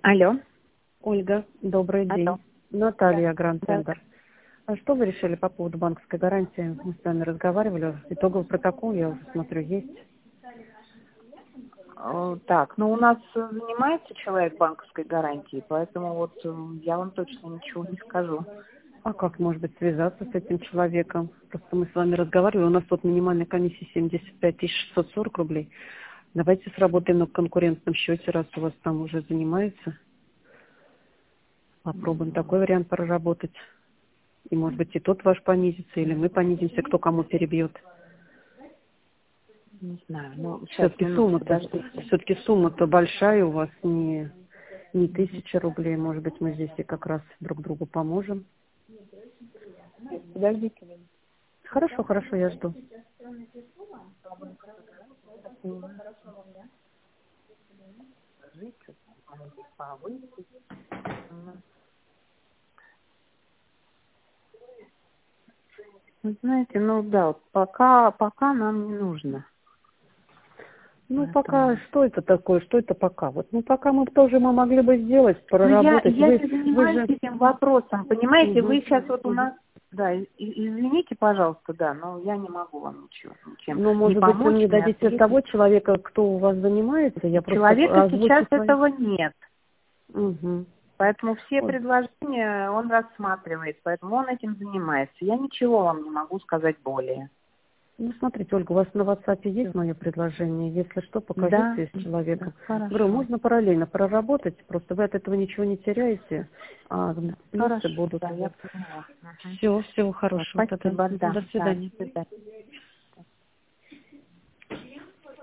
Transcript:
Алло. Ольга, добрый Алло. день. Наталья, Гранд Да. Центр. А что вы решили по поводу банковской гарантии? Мы с вами разговаривали. Итоговый протокол, я уже смотрю, есть. Так, ну у нас занимается человек банковской гарантией, поэтому вот я вам точно ничего не скажу. А как, может быть, связаться с этим человеком? Просто мы с вами разговаривали. У нас тут минимальная комиссия 75 640 рублей. Давайте сработаем на конкурентном счете, раз у вас там уже занимается. Попробуем такой вариант проработать. И, может быть, и тот ваш понизится, или мы понизимся, кто кому перебьет. Не знаю, ну сейчас, Все-таки минутку, сумма-то, подождите. все-таки сумма-то большая у вас, не 1000 рублей. Может быть, мы здесь и как раз друг другу поможем. Подождите. Хорошо, хорошо, я жду. Вы знаете, ну да, вот пока нам не нужно. Ну, пока, Поэтому... что это такое, что это пока? Вот, ну, пока мы могли бы сделать, Ну проработать. я Вы не занимаюсь же... этим вопросом, понимаете, Мгм, вы сейчас вот у мгм. нас, да, извините, пожалуйста, да, но я не могу вам ничем Ну, не может быть, вы помочь, мне не дадите ответить. того человека, кто у вас занимается, я просто Человека сейчас озвучу свои... этого нет. Угу. Поэтому все предложения он рассматривает, поэтому он этим занимается. Я ничего вам не могу сказать более. Ну, смотрите, Ольга, у вас на WhatsApp есть мое предложение? Если что, покажу Да, связь с да, человеком. Говорю, хорошо. можно параллельно проработать, просто вы от этого ничего не теряете, а плюсы Хорошо, будут. да, я поняла. Мгм. Все, всего Да, хорошего тогда. спасибо, Мгм, да, до да, свидания. до свидания.